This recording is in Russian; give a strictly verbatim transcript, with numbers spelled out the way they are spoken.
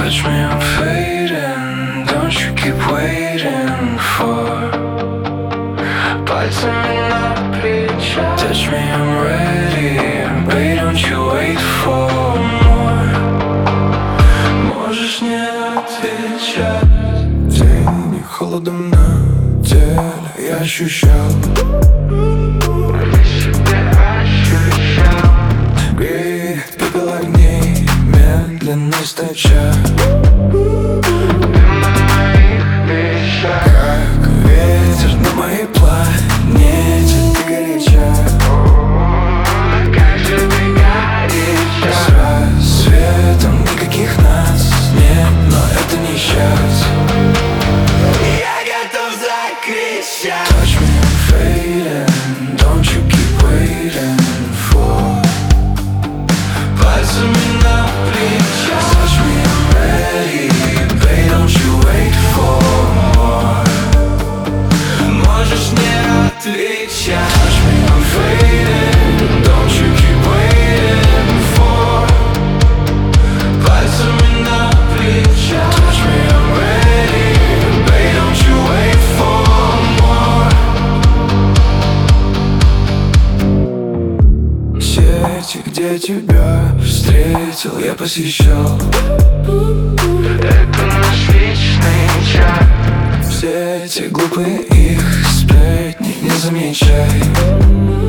Touch me, I'm fading. Don't you keep waiting for пальцами на плечах. Touch me, I'm ready. Babe, don't you wait for more. Можешь не отвечать. День и холодом на теле я ощущал. Греет пепел огней, медленно источа. Дым на моих вещах, как ветер на моей планете. Ты горяча, как же ты горяча. С рассветом никаких нас нет, но это не счастье. Я готов закричать. Touch me, I'm fading. Don't you keep waiting for пальцами на плечах. Touch me, I'm ready. Babe, don't you wait for more. Можешь не отвечать. Touch me, I'm fading. Don't you keep waiting for пальцами на плечах. Touch me, I'm ready. Babe, don't you wait for more. Сети, где тебя встретил, я посещал. Это наш личный чат. Все эти глупые их сплетни не замечай.